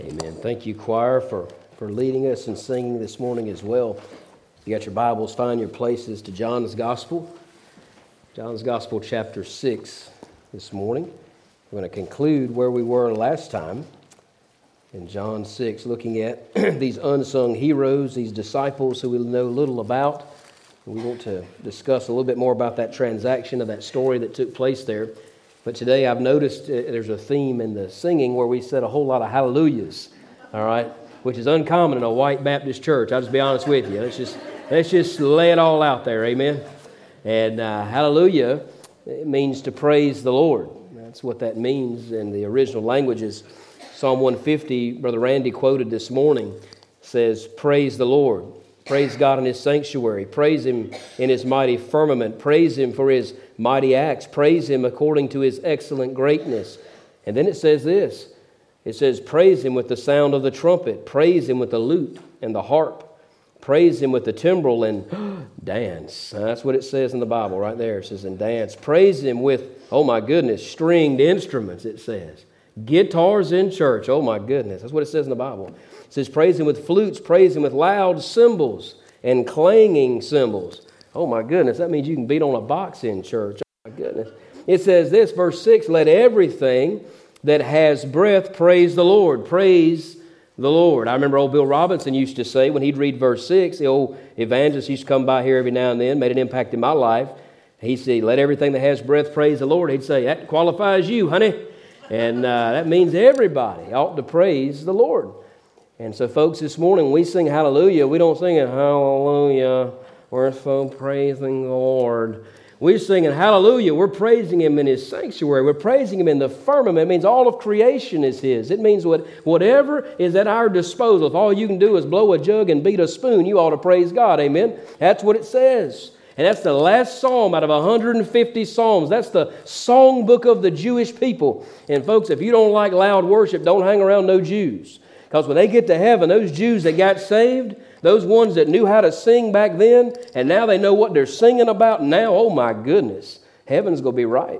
Amen. Thank you, choir, for leading us and singing this morning as well. If you got your Bibles, find your places to John's Gospel. John's Gospel, chapter 6 this morning. We're going to conclude where we were last time in John 6, looking at these unsung heroes, these disciples who we know little about. We want to discuss a little bit more about that transaction of that story that took place there. But today I've noticed there's a theme in the singing where we said a whole lot of hallelujahs, all right, which is uncommon in a white Baptist church. I'll just be honest with you. Let's just lay it all out there, amen? And hallelujah, it means to praise the Lord. That's what that means in the original languages. Psalm 150, Brother Randy quoted this morning, says, praise the Lord. Praise God in His sanctuary. Praise Him in His mighty firmament. Praise Him for His mighty acts. Praise Him according to His excellent greatness. And then it says this. It says, praise Him with the sound of the trumpet. Praise Him with the lute and the harp. Praise Him with the timbrel and dance. That's what it says in the Bible right there. It says, and dance. Praise Him with, oh my goodness, stringed instruments, it says. Guitars in church. Oh my goodness. That's what it says in the Bible. It says, praise Him with flutes, praise Him with loud cymbals and clanging cymbals. Oh my goodness, that means you can beat on a box in church. Oh my goodness. It says this, verse 6, let everything that has breath praise the Lord. Praise the Lord. I remember old Bill Robinson used to say, when he'd read verse 6, the old evangelist used to come by here every now and then, made an impact in my life. He'd say, let everything that has breath praise the Lord. He'd say, that qualifies you, honey. And that means everybody ought to praise the Lord. And so, folks, this morning when we sing hallelujah, we don't sing it, hallelujah, we're so praising the Lord. We're singing hallelujah. We're praising Him in His sanctuary. We're praising Him in the firmament. It means all of creation is His. It means whatever is at our disposal. If all you can do is blow a jug and beat a spoon, you ought to praise God. Amen? That's what it says. And that's the last psalm out of 150 psalms. That's the songbook of the Jewish people. And folks, if you don't like loud worship, don't hang around no Jews. Because when they get to heaven, those Jews that got saved, those ones that knew how to sing back then, and now they know what they're singing about now, oh my goodness, heaven's going to be right.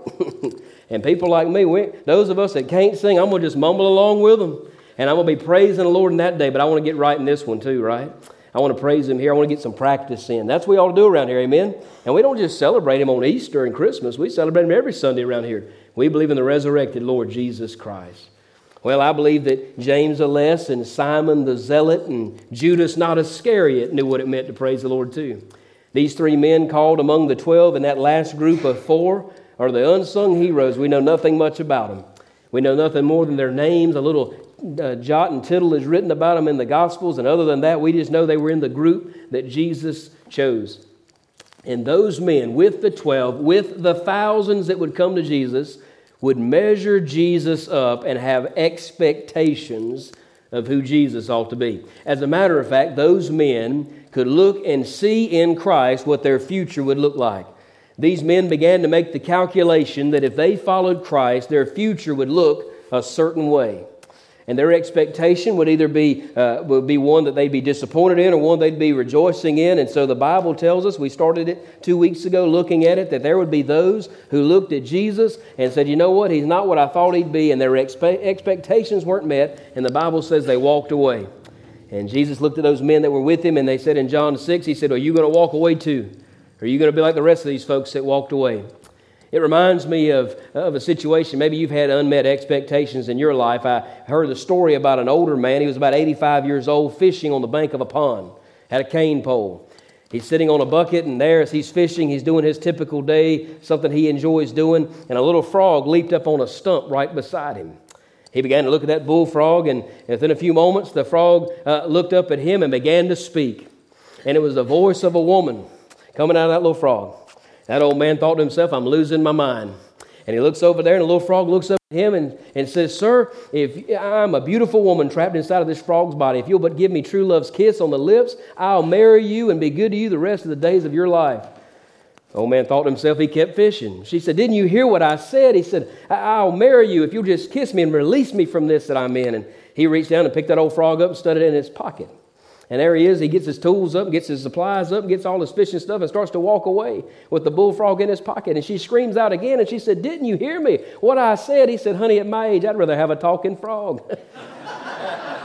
And people like me, those of us that can't sing, I'm going to just mumble along with them. And I'm going to be praising the Lord in that day, but I want to get right in this one too, right? I want to praise Him here. I want to get some practice in. That's what we ought to do around here, amen? And we don't just celebrate Him on Easter and Christmas. We celebrate Him every Sunday around here. We believe in the resurrected Lord Jesus Christ. Well, I believe that James the Less and Simon the Zealot and Judas not Iscariot knew what it meant to praise the Lord too. These three men called among the 12 in that last group of 4 are the unsung heroes. We know nothing much about them. We know nothing more than their names. A little jot and tittle is written about them in the Gospels. And other than that, we just know they were in the group that Jesus chose. And those men with the 12, with the thousands that would come to Jesus, would measure Jesus up and have expectations of who Jesus ought to be. As a matter of fact, those men could look and see in Christ what their future would look like. These men began to make the calculation that if they followed Christ, their future would look a certain way. And their expectation would either be one that they'd be disappointed in or one they'd be rejoicing in. And so the Bible tells us, we started it 2 weeks ago looking at it, that there would be those who looked at Jesus and said, you know what, He's not what I thought He'd be. And their expectations weren't met. And the Bible says they walked away. And Jesus looked at those men that were with Him and they said in John 6, He said, are you going to walk away too? Or are you going to be like the rest of these folks that walked away? It reminds me of a situation. Maybe you've had unmet expectations in your life. I heard the story about an older man. He was about 85 years old, fishing on the bank of a pond, had a cane pole. He's sitting on a bucket, and there as he's fishing, he's doing his typical day, something he enjoys doing, and a little frog leaped up on a stump right beside him. He began to look at that bullfrog, and within a few moments, the frog looked up at him and began to speak. And it was the voice of a woman coming out of that little frog. That old man thought to himself, I'm losing my mind. And he looks over there, and the little frog looks up at him and says, sir, if I'm a beautiful woman trapped inside of this frog's body, if you'll but give me true love's kiss on the lips, I'll marry you and be good to you the rest of the days of your life. The old man thought to himself, he kept fishing. She said, didn't you hear what I said? He said, I'll marry you if you'll just kiss me and release me from this that I'm in. And he reached down and picked that old frog up and stuck it in his pocket. And there he is. He gets his tools up, gets his supplies up, gets all his fishing stuff, and starts to walk away with the bullfrog in his pocket. And she screams out again, and she said, didn't you hear me? What I said? He said, honey, at my age, I'd rather have a talking frog.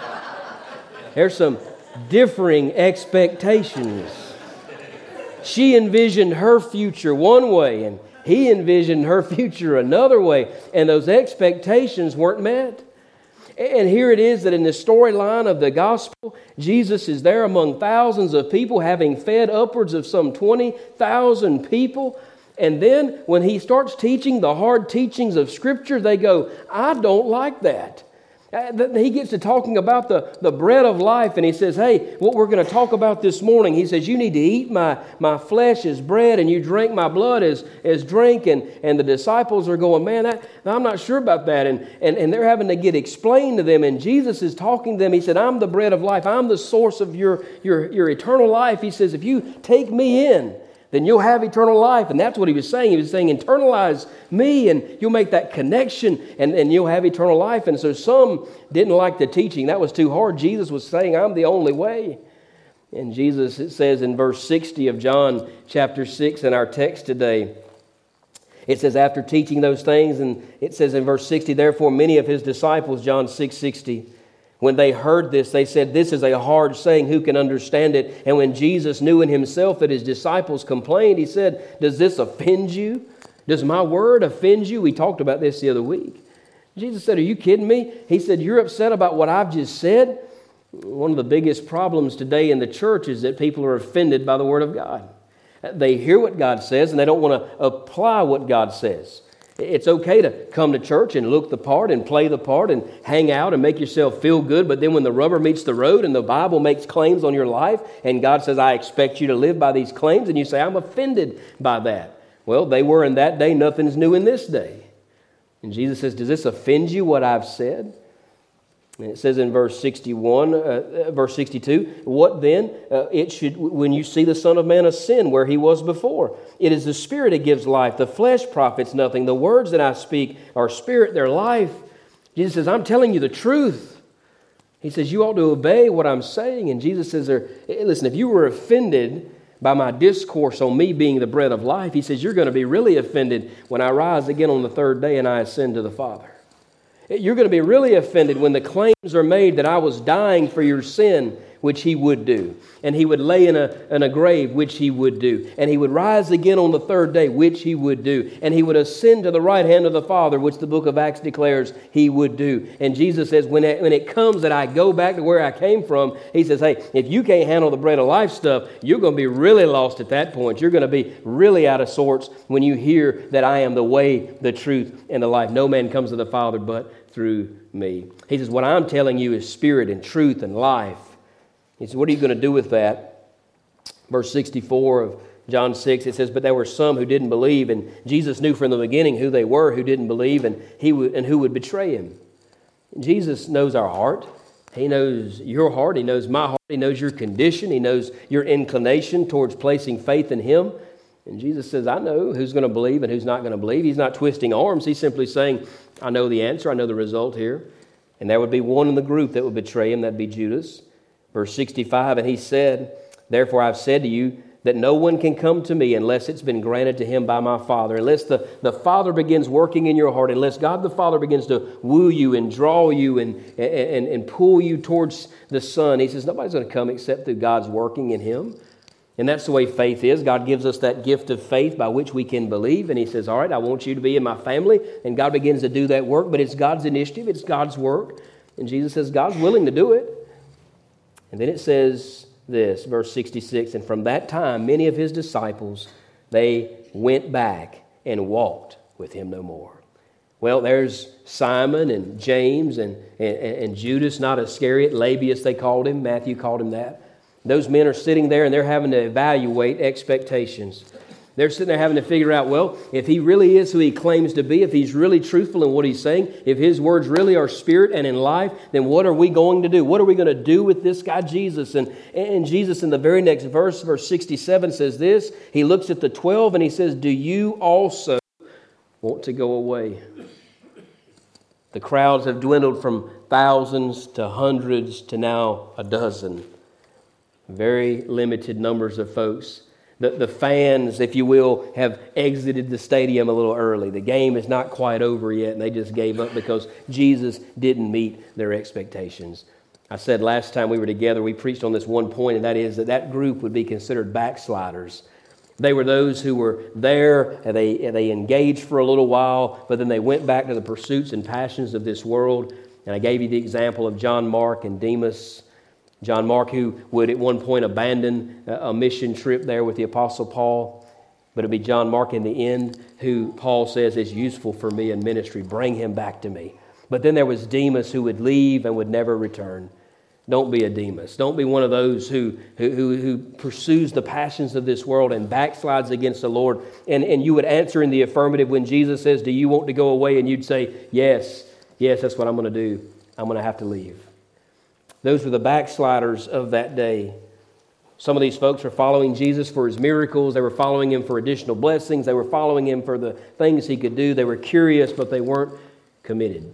There's some differing expectations. She envisioned her future one way, and he envisioned her future another way, and those expectations weren't met. And here it is that in the storyline of the gospel, Jesus is there among thousands of people, having fed upwards of some 20,000 people. And then when he starts teaching the hard teachings of Scripture, they go, I don't like that. He gets to talking about the bread of life, and he says, hey, what we're going to talk about this morning, he says, you need to eat my flesh as bread, and you drink my blood as drink. And the disciples are going, man, I'm not sure about that. And they're having to get explained to them. And Jesus is talking to them. He said, I'm the bread of life. I'm the source of your eternal life. He says, if you take me in, then you'll have eternal life. And that's what he was saying. He was saying, internalize me, and you'll make that connection, and you'll have eternal life. And so some didn't like the teaching. That was too hard. Jesus was saying, I'm the only way. And Jesus, it says in verse 60 of John chapter 6 in our text today, it says, after teaching those things, and it says in verse 60, therefore many of his disciples, John 6:60, when they heard this, they said, this is a hard saying, who can understand it? And when Jesus knew in himself that his disciples complained, he said, does this offend you? Does my word offend you? We talked about this the other week. Jesus said, are you kidding me? He said, you're upset about what I've just said? One of the biggest problems today in the church is that people are offended by the word of God. They hear what God says, and they don't want to apply what God says. It's okay to come to church and look the part and play the part and hang out and make yourself feel good. But then when the rubber meets the road and the Bible makes claims on your life and God says, I expect you to live by these claims, and you say, I'm offended by that. Well, they were in that day. Nothing's new in this day. And Jesus says, does this offend you, what I've said? And it says in verse 62, what then? It should, when you see the Son of Man ascend where he was before. It is the Spirit that gives life. The flesh profits nothing. The words that I speak are spirit, they're life. Jesus says, I'm telling you the truth. He says, you ought to obey what I'm saying. And Jesus says, listen, if you were offended by my discourse on me being the bread of life, he says, you're going to be really offended when I rise again on the third day and I ascend to the Father. You're going to be really offended when the claims are made that I was dying for your sin, which he would do. And he would lay in a grave, which he would do. And he would rise again on the third day, which he would do. And he would ascend to the right hand of the Father, which the book of Acts declares he would do. And Jesus says, when it comes that I go back to where I came from, he says, hey, if you can't handle the bread of life stuff, you're going to be really lost at that point. You're going to be really out of sorts when you hear that I am the way, the truth, and the life. No man comes to the Father but through me. He says, what I'm telling you is spirit and truth and life. He says, what are you going to do with that? Verse 64 of John 6, it says, but there were some who didn't believe, and Jesus knew from the beginning who they were who didn't believe and who would betray him. Jesus knows our heart. He knows your heart. He knows my heart. He knows your condition. He knows your inclination towards placing faith in him. And Jesus says, I know who's going to believe and who's not going to believe. He's not twisting arms. He's simply saying, I know the answer. I know the result here. And there would be one in the group that would betray him. That'd be Judas. Verse 65, and he said, therefore I've said to you that no one can come to me unless it's been granted to him by my Father. Unless the Father begins working in your heart. Unless God the Father begins to woo you and draw you and pull you towards the Son. He says, nobody's going to come except through God's working in him. And that's the way faith is. God gives us that gift of faith by which we can believe. And he says, all right, I want you to be in my family. And God begins to do that work. But it's God's initiative. It's God's work. And Jesus says, God's willing to do it. And then it says this, verse 66, and from that time, many of his disciples, they went back and walked with him no more. Well, there's Simon and James and Judas, not Iscariot, Labius they called him. Matthew called him that. Those men are sitting there and they're having to evaluate expectations. They're sitting there having to figure out, well, if he really is who he claims to be, if he's really truthful in what he's saying, if his words really are spirit and in life, then what are we going to do? What are we going to do with this guy Jesus? And Jesus in the very next verse, verse 67 says this. He looks at the 12 and he says, do you also want to go away? The crowds have dwindled from thousands to hundreds to now a dozen. Very limited numbers of folks. The fans, if you will, have exited the stadium a little early. The game is not quite over yet, and they just gave up because Jesus didn't meet their expectations. I said last time we were together, we preached on this one point, and that is that group would be considered backsliders. They were those who were there, and they engaged for a little while, but then they went back to the pursuits and passions of this world. And I gave you the example of John Mark and Demas. John Mark, who would at one point abandon a mission trip there with the Apostle Paul. But it'd be John Mark in the end who Paul says is useful for me in ministry. Bring him back to me. But then there was Demas who would leave and would never return. Don't be a Demas. Don't be one of those who pursues the passions of this world and backslides against the Lord. And you would answer in the affirmative when Jesus says, do you want to go away? And you'd say, yes, that's what I'm going to do. I'm going to have to leave. Those were the backsliders of that day. Some of these folks were following Jesus for his miracles. They were following him for additional blessings. They were following him for the things he could do. They were curious, but they weren't committed.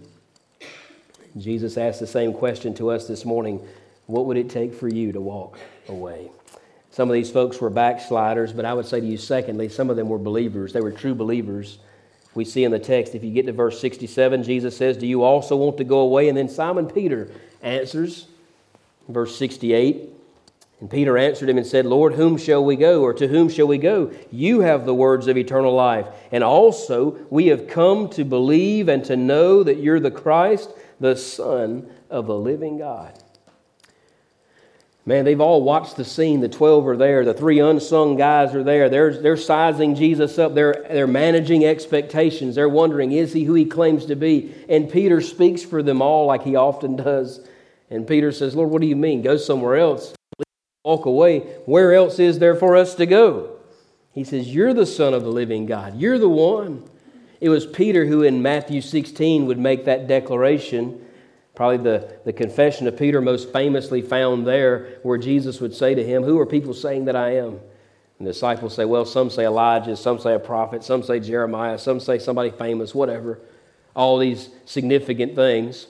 Jesus asked the same question to us this morning. What would it take for you to walk away? Some of these folks were backsliders, but I would say to you, secondly, some of them were believers. They were true believers. We see in the text, if you get to verse 67, Jesus says, do you also want to go away? And then Simon Peter answers, verse 68, and Peter answered him and said, Lord, whom shall we go, or to whom shall we go? You have the words of eternal life. And also we have come to believe and to know that you're the Christ, the Son of the living God. Man, they've all watched the scene. The 12 are there. The 3 unsung guys are there. They're sizing Jesus up. They're managing expectations. They're wondering, is he who he claims to be? And Peter speaks for them all like he often does. And Peter says, Lord, what do you mean? Go somewhere else. Walk away. Where else is there for us to go? He says, you're the Son of the living God. You're the one. It was Peter who in Matthew 16 would make that declaration. Probably the confession of Peter most famously found there, where Jesus would say to him, who are people saying that I am? And the disciples say, well, some say Elijah, some say a prophet, some say Jeremiah, some say somebody famous, whatever. All these significant things.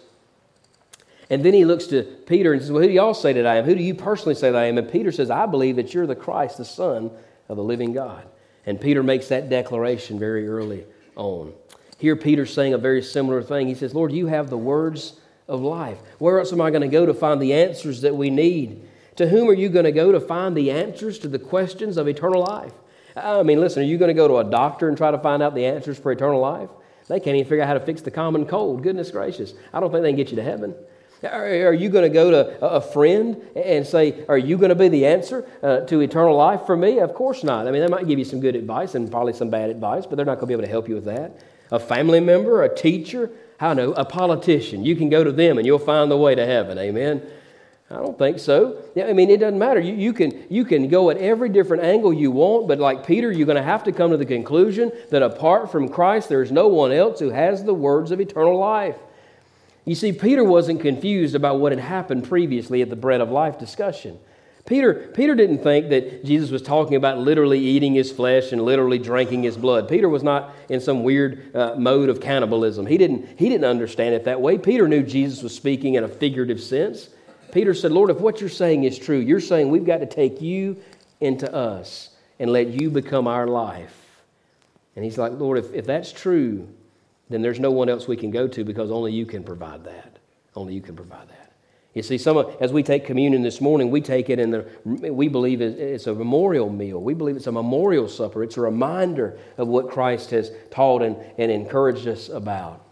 And then he looks to Peter and says, well, who do y'all say that I am? Who do you personally say that I am? And Peter says, I believe that you're the Christ, the Son of the living God. And Peter makes that declaration very early on. Here Peter's saying a very similar thing. He says, Lord, you have the words of life. Where else am I going to go to find the answers that we need? To whom are you going to go to find the answers to the questions of eternal life? I mean, listen, are you going to go to a doctor and try to find out the answers for eternal life? They can't even figure out how to fix the common cold. Goodness gracious. I don't think they can get you to heaven. Are you going to go to a friend and say, are you going to be the answer to eternal life for me? Of course not. I mean, they might give you some good advice and probably some bad advice, but they're not going to be able to help you with that. A family member, a teacher, I don't know, a politician. You can go to them and you'll find the way to heaven. Amen? I don't think so. Yeah, I mean, it doesn't matter. You can go at every different angle you want, but like Peter, you're going to have to come to the conclusion that apart from Christ, there is no one else who has the words of eternal life. You see, Peter wasn't confused about what had happened previously at the Bread of Life discussion. Peter didn't think that Jesus was talking about literally eating his flesh and literally drinking his blood. Peter was not in some weird mode of cannibalism. He didn't understand it that way. Peter knew Jesus was speaking in a figurative sense. Peter said, Lord, if what you're saying is true, you're saying we've got to take you into us and let you become our life. And he's like, Lord, if that's true, then there's no one else we can go to because only you can provide that. Only you can provide that. You see, as we take communion this morning, we take it we believe it's a memorial meal. We believe it's a memorial supper. It's a reminder of what Christ has taught and encouraged us about.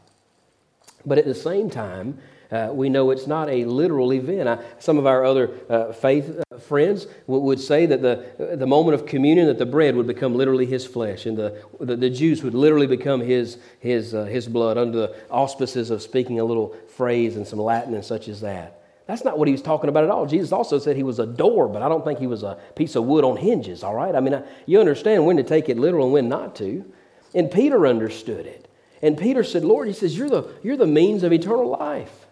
But at the same time, we know it's not a literal event. Some of our other faith friends would say that the moment of communion, that the bread would become literally his flesh, and the juice would literally become his blood under the auspices of speaking a little phrase and some Latin and such as that. That's not what he was talking about at all. Jesus also said he was a door, but I don't think he was a piece of wood on hinges, all right? I mean, you understand when to take it literal and when not to. And Peter understood it. And Peter said, Lord, he says, you're the means of eternal life.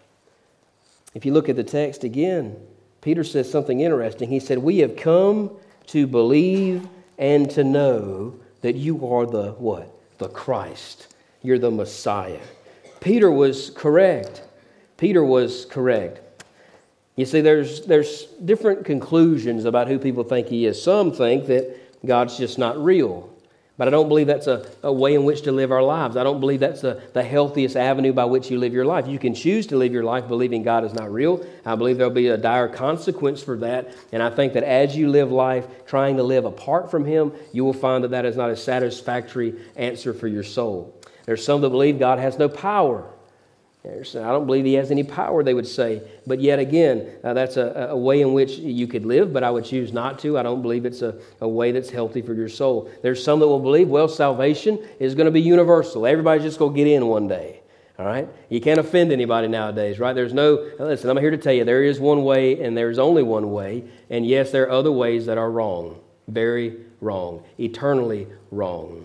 If you look at the text again, Peter says something interesting. He said, we have come to believe and to know that you are the what? The Christ. You're the Messiah. Peter was correct. Peter was correct. You see, there's different conclusions about who people think he is. Some think that God's just not real. But I don't believe that's a way in which to live our lives. I don't believe that's the healthiest avenue by which you live your life. You can choose to live your life believing God is not real. I believe there'll be a dire consequence for that. And I think that as you live life trying to live apart from Him, you will find that that is not a satisfactory answer for your soul. There's some that believe God has no power. I don't believe He has any power, they would say. But yet again, that's a way in which you could live, but I would choose not to. I don't believe it's a way that's healthy for your soul. There's some that will believe, well, salvation is going to be universal. Everybody's just going to get in one day. All right? You can't offend anybody nowadays, right? Listen, I'm here to tell you, there is one way and there's only one way. And yes, there are other ways that are wrong. Very wrong. Eternally wrong.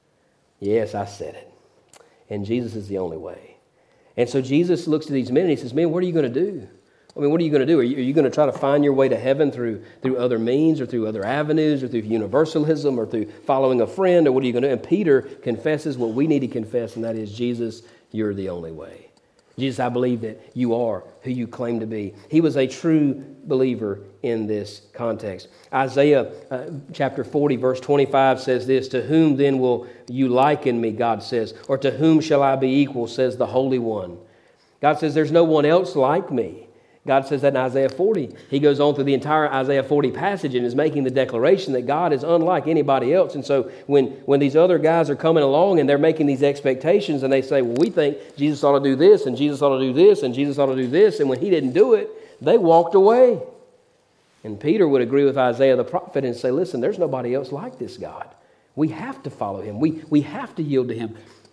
Yes, I said it. And Jesus is the only way. And so Jesus looks to these men and He says, man, what are you going to do? I mean, what are you going to do? Are you going to try to find your way to heaven through other means or through other avenues or through universalism or through following a friend? Or what are you going to do? And Peter confesses what we need to confess, and that is, Jesus, you're the only way. Jesus, I believe that you are who you claim to be. He was a true believer in this context. Isaiah chapter 40, verse 25 says this, to whom then will you liken me, God says, or to whom shall I be equal, says the Holy One. God says there's no one else like me. God says that in Isaiah 40. He goes on through the entire Isaiah 40 passage and is making the declaration that God is unlike anybody else. And so when these other guys are coming along and they're making these expectations and they say, well, we think Jesus ought to do this and Jesus ought to do this and Jesus ought to do this. And when He didn't do it, they walked away. And Peter would agree with Isaiah the prophet and say, listen, there's nobody else like this God. We have to follow Him. We have to yield to Him.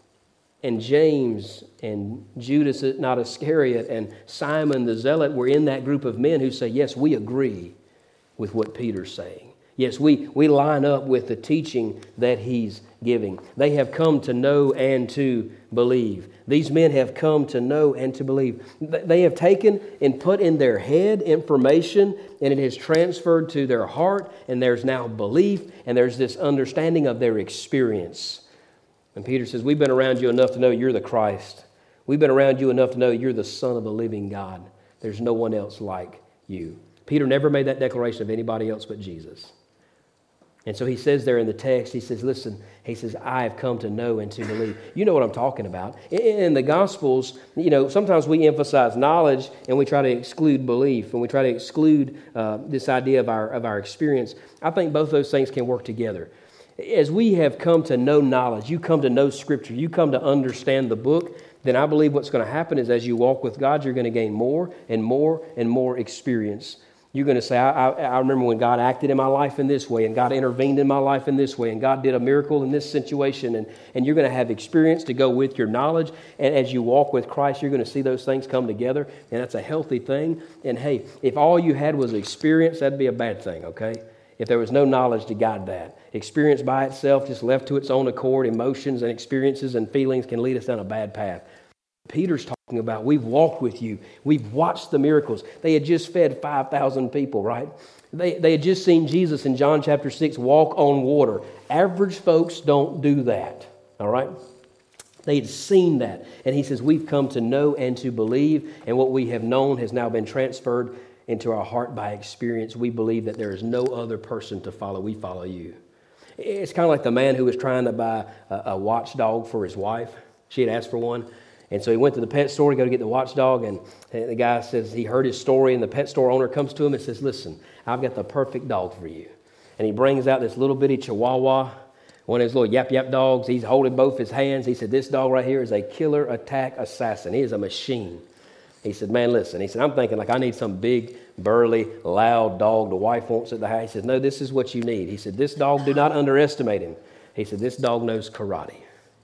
And James and Judas, not Iscariot, and Simon the Zealot were in that group of men who say, yes, we agree with what Peter's saying. Yes, we line up with the teaching that he's giving. They have come to know and to believe. These men have come to know and to believe. They have taken and put in their head information, and it has transferred to their heart, and there's now belief, and there's this understanding of their experience. And Peter says, we've been around you enough to know you're the Christ. We've been around you enough to know you're the Son of the living God. There's no one else like you. Peter never made that declaration of anybody else but Jesus. And so he says there in the text, he says, listen, he says, I have come to know and to believe. You know what I'm talking about. In the Gospels, sometimes we emphasize knowledge and we try to exclude belief, and we try to exclude this idea of our experience. I think both those things can work together. As we have come to know knowledge, you come to know Scripture, you come to understand the book, then I believe what's going to happen is as you walk with God, you're going to gain more and more and more experience. You're going to say, I remember when God acted in my life in this way, and God intervened in my life in this way, and God did a miracle in this situation, and you're going to have experience to go with your knowledge, and as you walk with Christ, you're going to see those things come together, and that's a healthy thing. And hey, if all you had was experience, that'd be a bad thing, okay? If there was no knowledge to guide that. Experience by itself, just left to its own accord, emotions and experiences and feelings can lead us down a bad path. Peter's talking about, we've walked with you. We've watched the miracles. They had just fed 5,000 people, right? They had just seen Jesus in John chapter 6 walk on water. Average folks don't do that, all right? They had seen that. And he says, we've come to know and to believe, and what we have known has now been transferred into our heart by experience. We believe that there is no other person to follow. We follow you. It's kind of like the man who was trying to buy a watchdog for his wife. She had asked for one. And so he went to the pet store to go to get the watchdog. And the guy says he heard his story. And the pet store owner comes to him and says, listen, I've got the perfect dog for you. And he brings out this little bitty Chihuahua, one of his little yap-yap dogs. He's holding both his hands. He said, this dog right here is a killer attack assassin. He is a machine. He said, man, listen. He said, I'm thinking like I need some big, burly, loud dog the wife wants at the house. He said, no, this is what you need. He said, this dog, do not underestimate him. He said, this dog knows karate.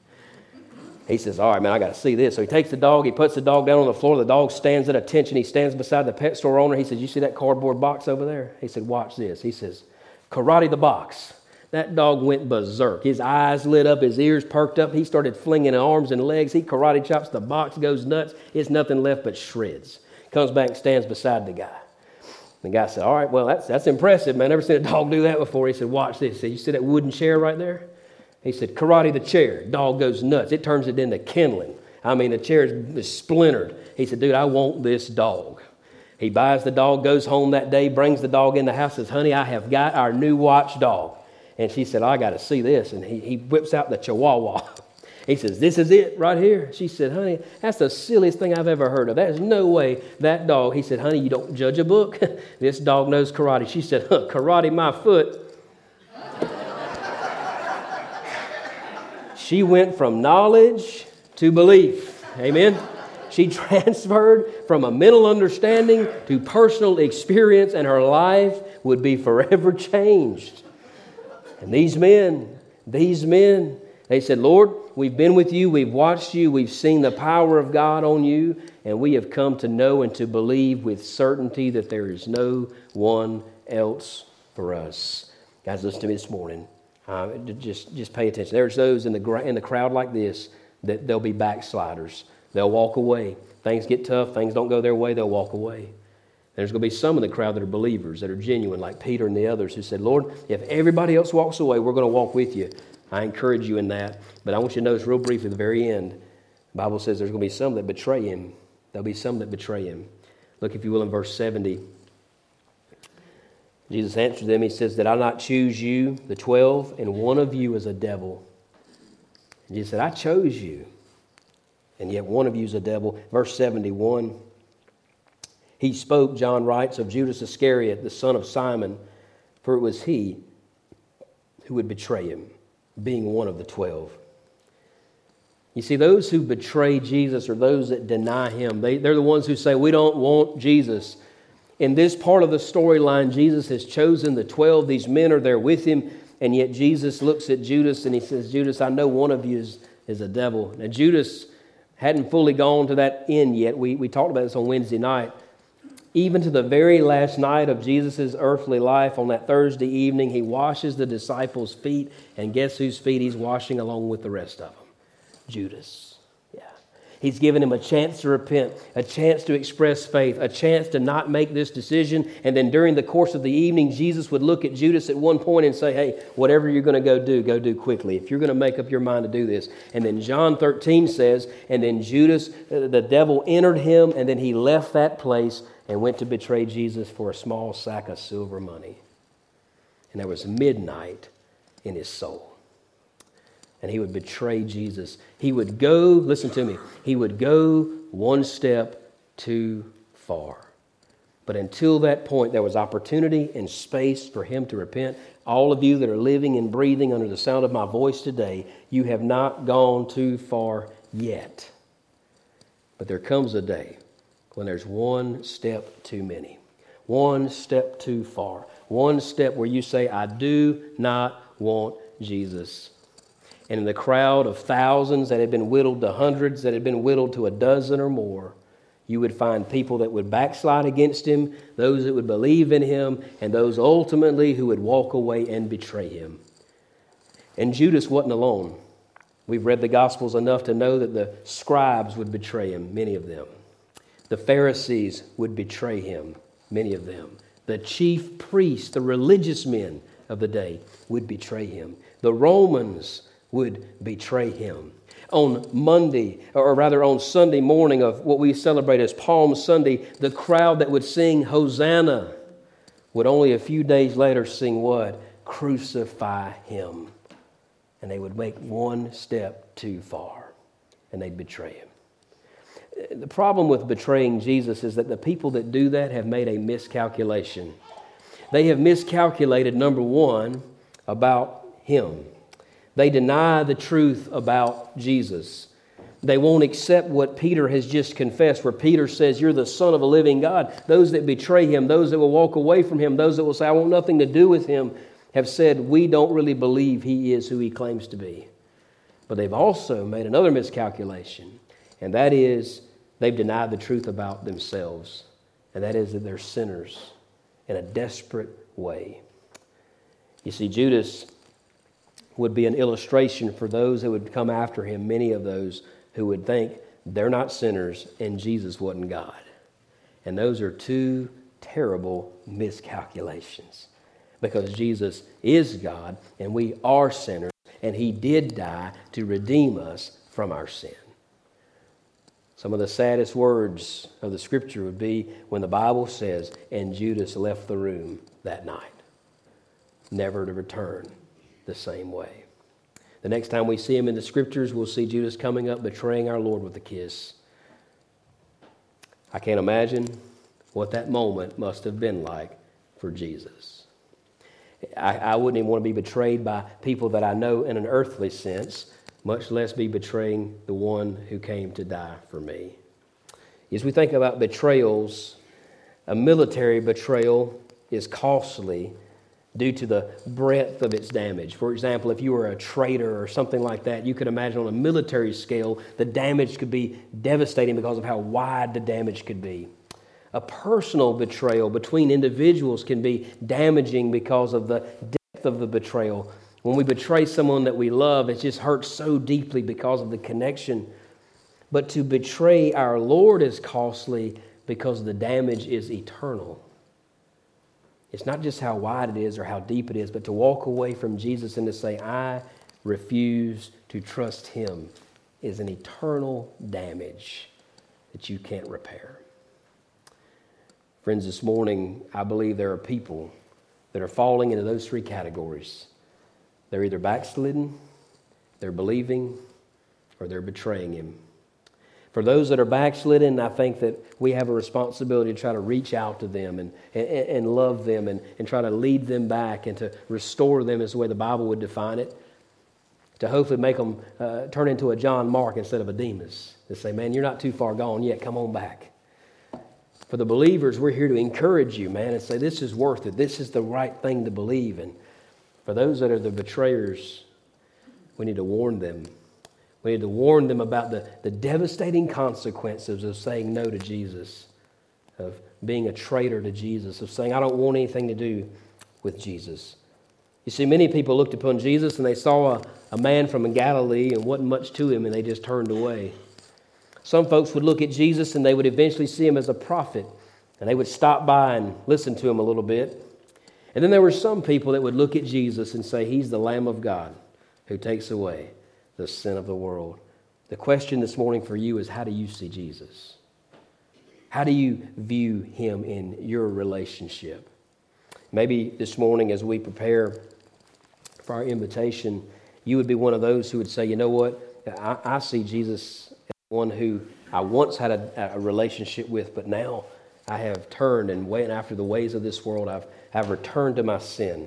He says, all right, man, I got to see this. So he takes the dog. He puts the dog down on the floor. The dog stands at attention. He stands beside the pet store owner. He says, you see that cardboard box over there? He said, watch this. He says, karate the box. That dog went berserk. His eyes lit up, his ears perked up. He started flinging arms and legs. He karate chops, the box goes nuts. It's nothing left but shreds. Comes back and stands beside the guy. The guy said, all right, well, that's impressive, man. Never seen a dog do that before. He said, watch this. He said, you see that wooden chair right there? He said, karate the chair. Dog goes nuts. It turns it into kindling. I mean, the chair is splintered. He said, dude, I want this dog. He buys the dog, goes home that day, brings the dog in the house, says, honey, I have got our new watchdog. And she said, I got to see this. And he whips out the Chihuahua. He says, this is it right here. She said, honey, that's the silliest thing I've ever heard of. There's no way that dog. He said, honey, you don't judge a book. This dog knows karate. She said, karate my foot. She went from knowledge to belief. Amen. She transferred from a mental understanding to personal experience, and her life would be forever changed. And these men, they said, Lord, we've been with you, we've watched you, we've seen the power of God on you, and we have come to know and to believe with certainty that there is no one else for us. Guys, listen to me this morning. Just pay attention. There's those in the crowd like this that they'll be backsliders. They'll walk away. Things get tough. Things don't go their way. They'll walk away. There's going to be some in the crowd that are believers, that are genuine, like Peter and the others who said, Lord, if everybody else walks away, we're going to walk with you. I encourage you in that. But I want you to notice real briefly at the very end, the Bible says there's going to be some that betray him. There'll be some that betray him. Look, if you will, in verse 70. Jesus answered them. He says, did I not choose you, the 12, and one of you is a devil? And Jesus said, I chose you, and yet one of you is a devil. Verse 71. He spoke, John writes, of Judas Iscariot, the son of Simon, for it was he who would betray him, being one of the 12. You see, those who betray Jesus are those that deny him. They're the ones who say, we don't want Jesus. In this part of the storyline, Jesus has chosen the 12. These men are there with him, and yet Jesus looks at Judas and he says, Judas, I know one of you is a devil. Now, Judas hadn't fully gone to that end yet. We talked about this on Wednesday night. Even to the very last night of Jesus' earthly life, on that Thursday evening, he washes the disciples' feet, and guess whose feet he's washing along with the rest of them? Judas. Yeah. He's given him a chance to repent, a chance to express faith, a chance to not make this decision, and then during the course of the evening, Jesus would look at Judas at one point and say, hey, whatever you're going to go do quickly. If you're going to make up your mind to do this. And then John 13 says, and then Judas, the devil entered him, and then he left that place and went to betray Jesus for a small sack of silver money. And there was midnight in his soul. And he would betray Jesus. He would go, listen to me, he would go one step too far. But until that point, there was opportunity and space for him to repent. All of you that are living and breathing under the sound of my voice today, you have not gone too far yet. But there comes a day when there's one step too many, one step too far, one step where you say, I do not want Jesus. And in the crowd of thousands that had been whittled to hundreds, that had been whittled to a dozen or more, you would find people that would backslide against him, those that would believe in him, and those ultimately who would walk away and betray him. And Judas wasn't alone. We've read the Gospels enough to know that the scribes would betray him, many of them. The Pharisees would betray him, many of them. The chief priests, the religious men of the day, would betray him. The Romans would betray him. On Monday, or rather on Sunday morning of what we celebrate as Palm Sunday, the crowd that would sing Hosanna would only a few days later sing what? Crucify him. And they would make one step too far, and they'd betray him. The problem with betraying Jesus is that the people that do that have made a miscalculation. They have miscalculated, number one, about him. They deny the truth about Jesus. They won't accept what Peter has just confessed, where Peter says, you're the Son of a living God. Those that betray him, those that will walk away from him, those that will say, I want nothing to do with him, have said, we don't really believe he is who he claims to be. But they've also made another miscalculation, and that is they've denied the truth about themselves, and that is that they're sinners in a desperate way. You see, Judas would be an illustration for those that would come after him, many of those who would think they're not sinners and Jesus wasn't God. And those are two terrible miscalculations, because Jesus is God and we are sinners, and he did die to redeem us from our sin. Some of the saddest words of the Scripture would be when the Bible says, and Judas left the room that night, never to return the same way. The next time we see him in the Scriptures, we'll see Judas coming up, betraying our Lord with a kiss. I can't imagine what that moment must have been like for Jesus. I wouldn't even want to be betrayed by people that I know in an earthly sense, much less be betraying the one who came to die for me. As we think about betrayals, a military betrayal is costly due to the breadth of its damage. For example, if you were a traitor or something like that, you could imagine on a military scale, the damage could be devastating because of how wide the damage could be. A personal betrayal between individuals can be damaging because of the depth of the betrayal. When we betray someone that we love, it just hurts so deeply because of the connection. But to betray our Lord is costly because the damage is eternal. It's not just how wide it is or how deep it is, but to walk away from Jesus and to say, I refuse to trust him, is an eternal damage that you can't repair. Friends, this morning, I believe there are people that are falling into those three categories. They're either backslidden, they're believing, or they're betraying him. For those that are backslidden, I think that we have a responsibility to try to reach out to them and love them and try to lead them back and to restore them is the way the Bible would define it. To hopefully make them turn into a John Mark instead of a Demas. To say, man, you're not too far gone yet, come on back. For the believers, we're here to encourage you, man, and say this is worth it. This is the right thing to believe. And for those that are the betrayers, we need to warn them. We need to warn them about the devastating consequences of saying no to Jesus, of being a traitor to Jesus, of saying, I don't want anything to do with Jesus. You see, many people looked upon Jesus and they saw a man from Galilee and wasn't much to him and they just turned away. Some folks would look at Jesus and they would eventually see him as a prophet and they would stop by and listen to him a little bit. And then there were some people that would look at Jesus and say, he's the Lamb of God who takes away the sin of the world. The question this morning for you is, how do you see Jesus? How do you view him in your relationship? Maybe this morning as we prepare for our invitation, you would be one of those who would say, you know what, I see Jesus as one who I once had a relationship with, but now I have turned and went after the ways of this world. I've returned to my sin.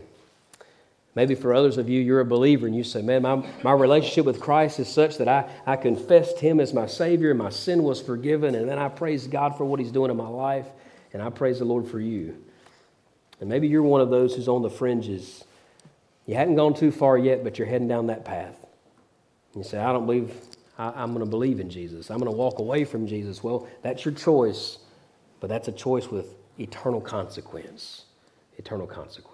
Maybe for others of you, you're a believer and you say, man, my relationship with Christ is such that I confessed him as my Savior and my sin was forgiven, and then I praise God for what he's doing in my life, and I praise the Lord for you. And maybe you're one of those who's on the fringes. You hadn't gone too far yet, but you're heading down that path. And you say, I don't believe, I'm going to believe in Jesus. I'm going to walk away from Jesus. Well, that's your choice, but that's a choice with eternal consequence. Eternal consequence.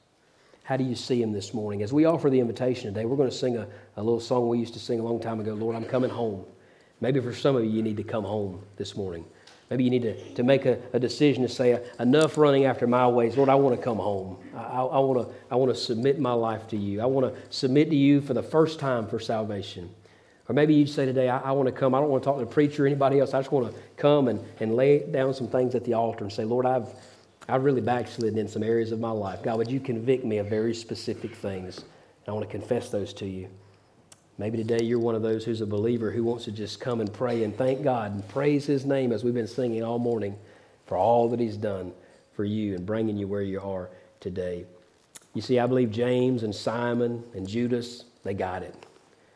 How do you see him this morning? As we offer the invitation today, we're going to sing a little song we used to sing a long time ago, Lord, I'm coming home. Maybe for some of you, you need to come home this morning. Maybe you need to make a decision to say, enough running after my ways. Lord, I want to come home. I want to submit my life to you. I want to submit to you for the first time for salvation. Or maybe you say today, I want to come. I don't want to talk to the preacher or anybody else. I just want to come and lay down some things at the altar and say, Lord, I've really backslidden in some areas of my life. God, would you convict me of very specific things? And I want to confess those to you. Maybe today you're one of those who's a believer who wants to just come and pray and thank God and praise his name as we've been singing all morning for all that he's done for you and bringing you where you are today. You see, I believe James and Simon and Judas, they got it.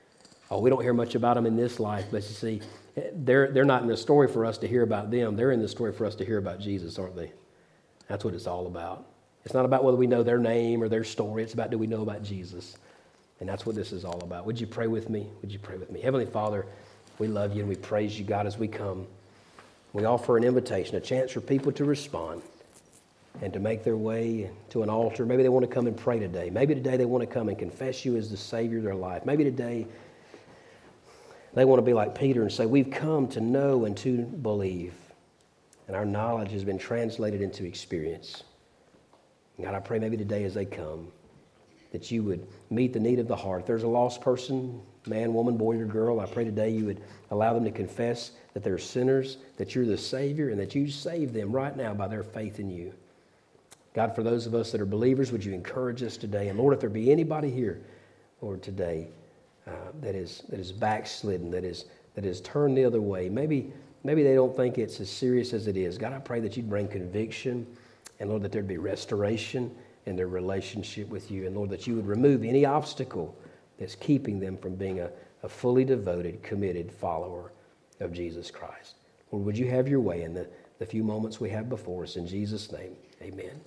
Oh, we don't hear much about them in this life, but you see, they're not in the story for us to hear about them. They're in the story for us to hear about Jesus, aren't they? That's what it's all about. It's not about whether we know their name or their story. It's about, do we know about Jesus? And that's what this is all about. Would you pray with me? Would you pray with me? Heavenly Father, we love you and we praise you, God, as we come. We offer an invitation, a chance for people to respond and to make their way to an altar. Maybe they want to come and pray today. Maybe today they want to come and confess you as the Savior of their life. Maybe today they want to be like Peter and say, we've come to know and to believe. And our knowledge has been translated into experience. God, I pray maybe today as they come, that you would meet the need of the heart. If there's a lost person, man, woman, boy, or girl, I pray today you would allow them to confess that they're sinners, that you're the Savior, and that you save them right now by their faith in you. God, for those of us that are believers, would you encourage us today? And Lord, if there be anybody here, Lord, today that is backslidden, that is turned the other way, maybe they don't think it's as serious as it is. God, I pray that you'd bring conviction, and Lord, that there'd be restoration in their relationship with you, and Lord, that you would remove any obstacle that's keeping them from being a fully devoted, committed follower of Jesus Christ. Lord, would you have your way in the few moments we have before us? In Jesus' name, amen.